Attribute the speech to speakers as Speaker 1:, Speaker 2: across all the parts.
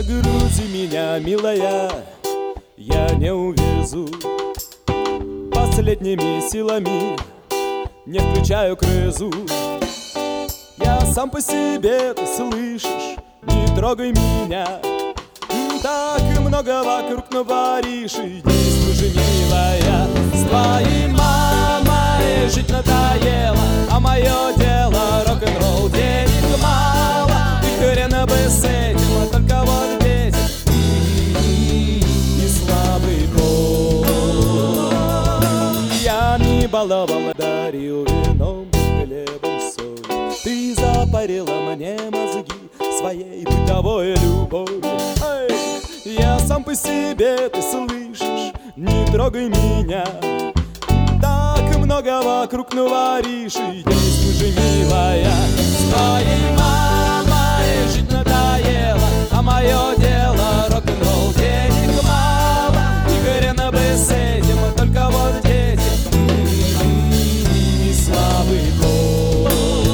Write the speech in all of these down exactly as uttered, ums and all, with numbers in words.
Speaker 1: Не грузи меня, милая, я не увезу. Последними силами не включаю крызу. Я сам по себе, ты слышишь, не трогай меня. Так много вокруг наваришь, и действуй же, милая. С твоей мамой жить надоело, а мое дело рок-н-ролл. Денег мало, и хрена бы с этим, а только вот дети и слабый пол. Я не баловал, дарил вином, хлебом, соль. Ты запарила мне мозги своей бытовой любовью. Я сам по себе, ты слышишь, не трогай меня. Так много вокруг наваришь, и действуй же, милая. С твоей мамой жить надоело, а мое дело рок-н-ролл. Денег мало, и хрена бы с этим, а только вот дети и слабый пол.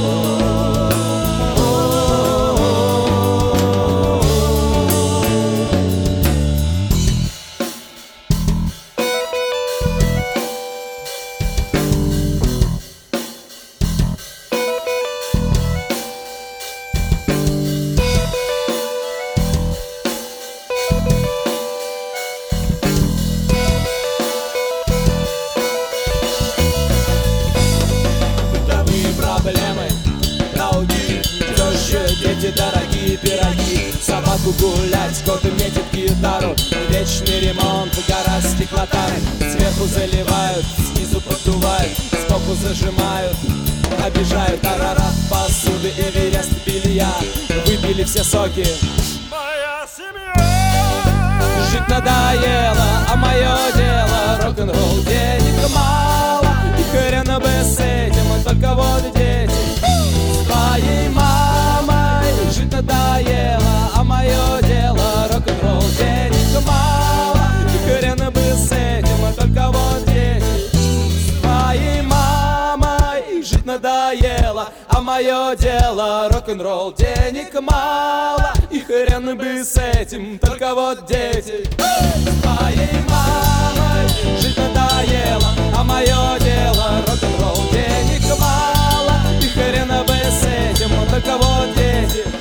Speaker 1: Дети, дорогие пироги, собаку гулять, коты метит гитару. Вечный ремонт, гора стеклотары. Сверху заливают, снизу поддувают, сбоку зажимают, обижают. Арарат, посуды, Эверест, бильярд. Выпили все соки. Моя семья. Жить надоело, а мое дело рок-н-ролл. Денег мало, и хрена бы с этим, а только вот дети. С твоей мамой жить надоело, а мое дело рок-н-ролл. Денег мало, и хрена бы с этим, а только вот дети. С твоей мамой жить надоело, а мое дело рок-н-ролл. Денег мало, и хрена бы с этим, только вот дети. С твоей мамой жить надоело, а мое дело рок-н-ролл. Денег мало, и хрена бы с этим, только вот дети.